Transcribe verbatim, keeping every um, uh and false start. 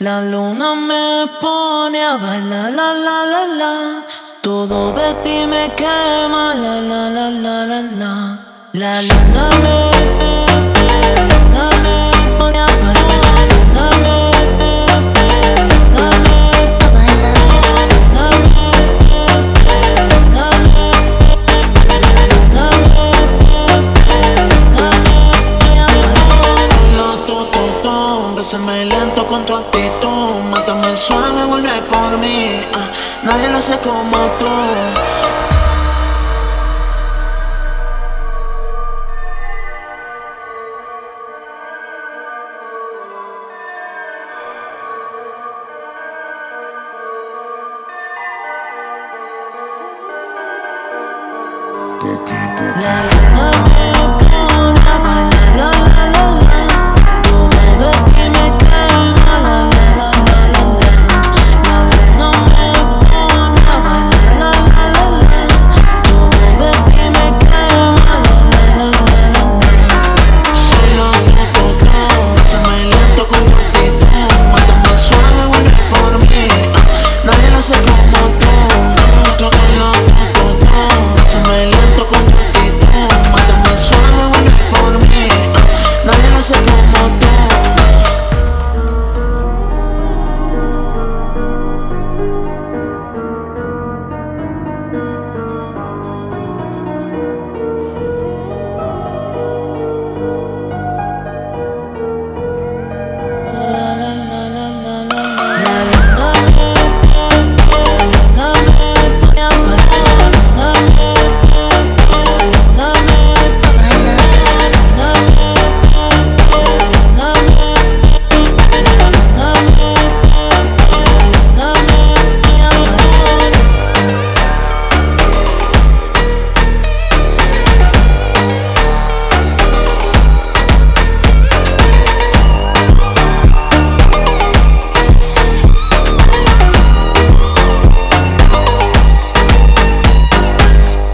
La luna me pone a bailar, la la la la. Todo de ti me quema, la la la la la la. La luna me, la luna me pone a bailar, la luna me, la luna me a bailar, la luna me, la luna me, la luna me. Bésame lento con tu actitud, mátame suave, vuelve por mí, ah, nadie lo hace como tú. La